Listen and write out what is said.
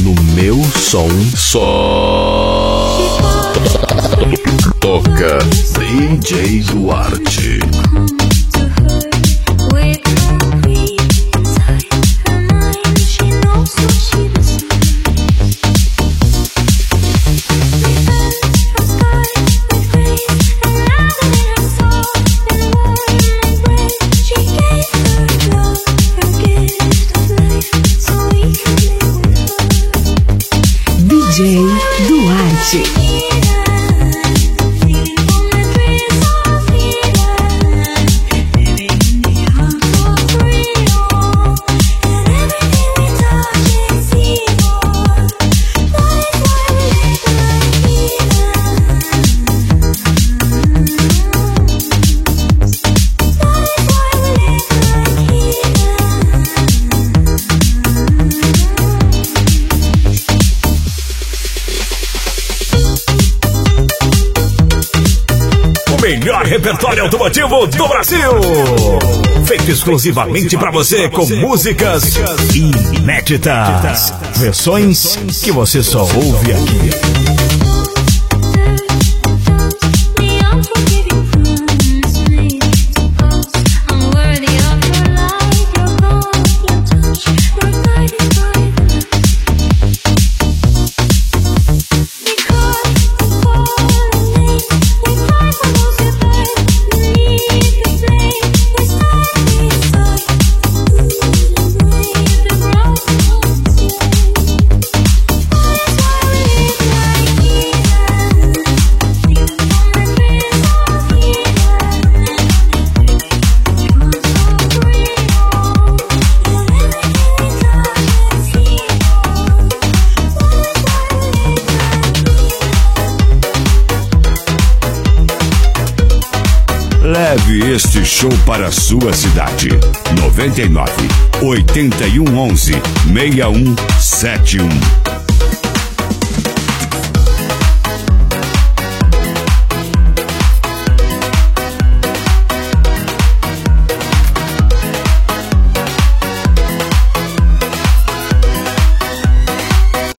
No meu som só toca DJ Duarte. DJ Duarte. Melhor repertório automotivo do Brasil, feito exclusivamente para você com músicas inéditas, versões que você só ouve aqui. Leve este show para a sua cidade. 99 81 11 6171.